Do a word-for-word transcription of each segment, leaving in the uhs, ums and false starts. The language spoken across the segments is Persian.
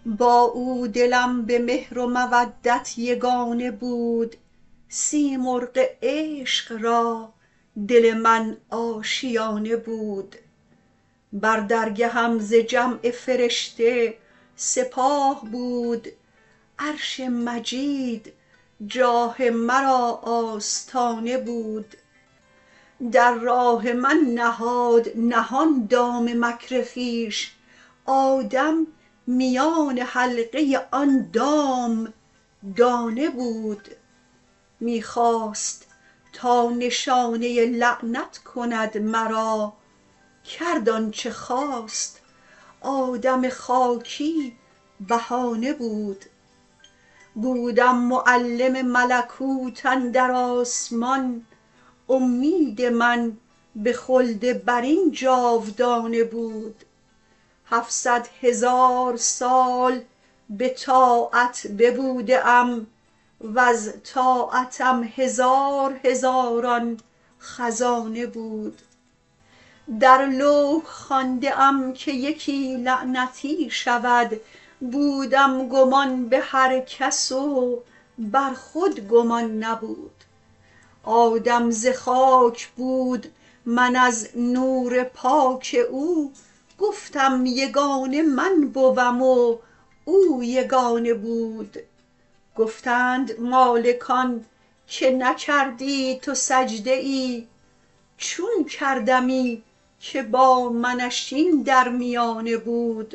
با او دلم به مهر و مودت یگانه بود، سیمرغ عشق را دل من آشیانه بود. بر درگهم ز جمع فرشته سپاه بود، عرش مجید جاه مرا آستانه بود. در راه من نهاد نهان دام مکر خویش، آدم میان حلقه آن دام دانه بود. می خواست تا نشانه لعنت کند مرا، کرد آنچه خواست آدم خاکی بهانه بود. بودم معلم ملکوت اندر آسمان، امید من به خلد برین جاودانه بود. هفتصد هزار سال به طاعت ببوده ام، وز طاعتم هزار هزاران خزانه بود. در لوح خوانده ام که یکی لعنتی شود، بودم گمان به هر کس و بر خود گمان نبود. آدم ز خاک بود من از نور پاک او، گفتم یگانه من بوم و او یگانه بود. گفتند مالکان که نکردی تو سجده ای، چون کردمی که با منش این در میانه بود.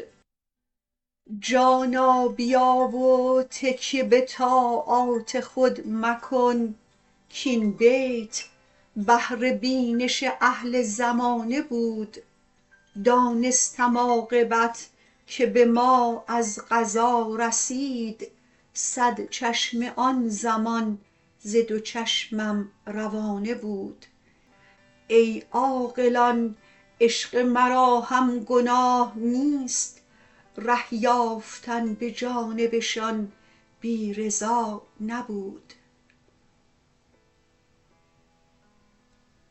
جانا بیا و تکیه به طاعات خود مکن، کاین بیت بهر بینش اهل زمانه بود. دانستم عاقبت که به ما از قضا رسید، صد چشمه آن زمان ز دو چشمم روانه بود. ای عاقلان عشق مرا هم گناه نیست، ره یافتن به جانبشان بی رضا نبود.